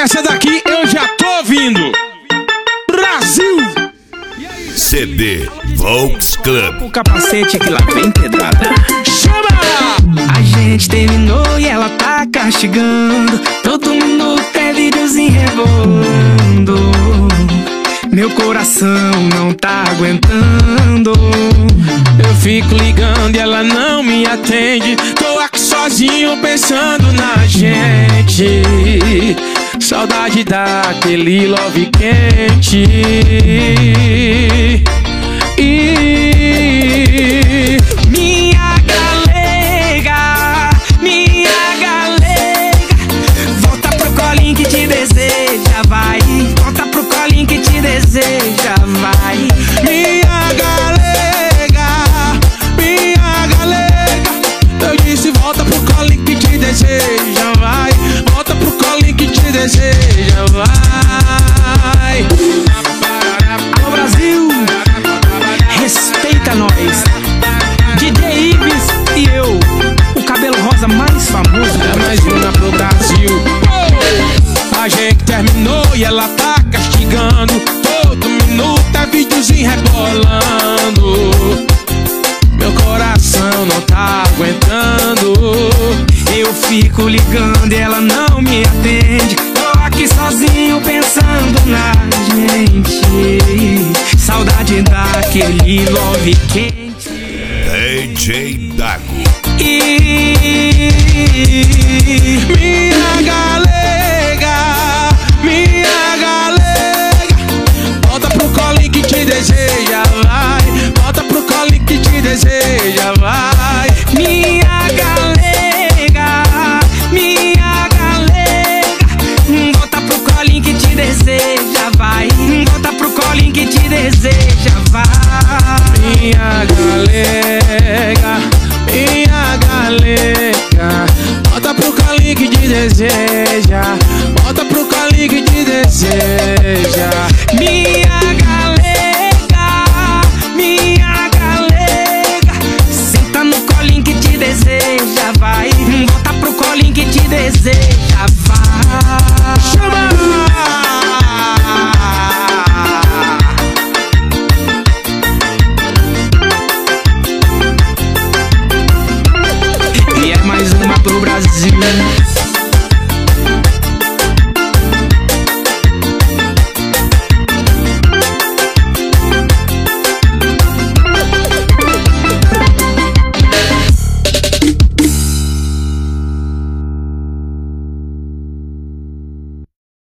Essa daqui eu já tô ouvindo. Brasil! CD Volks Club. O capacete que lá vem pedrada. Chama! A gente terminou e ela tá castigando. Todo minuto é videozinho rebolando. Meu coração não tá aguentando. Eu fico ligando e ela não me atende. Tô aqui sozinho pensando na gente. Saudade daquele love quente. Minha galega, volta pro colinho que te deseja, vai. Volta pro colinho que te deseja, vai. Minha galega, eu disse volta pro colinho que te deseja, vai. Volta pro colinho que te deseja, vai. Alô Brasil, respeita nós. DJ Ives e eu, o cabelo rosa mais famoso. É mais uma pro Brasil. A gente terminou e ela tá castigando. Todo minuto é videozinho rebolando. Meu coração não tá aguentando. Eu fico ligando e ela não me atende. Tô aqui sozinho pensando na gente. Saudade daquele love quente. DJ Dago. Minha galega, volta pro colinho que te deseja, vai. Volta pro colinho que te deseja, vai. Minha galega, volta pro colinho que te deseja, vai. Volta pro colinho que te deseja, vai. Minha galega, volta pro colinho que te deseja. Volta pro colinho que te deseja. Minha galega, senta no colinho que te deseja, vai. Volta pro colinho que te deseja, vai.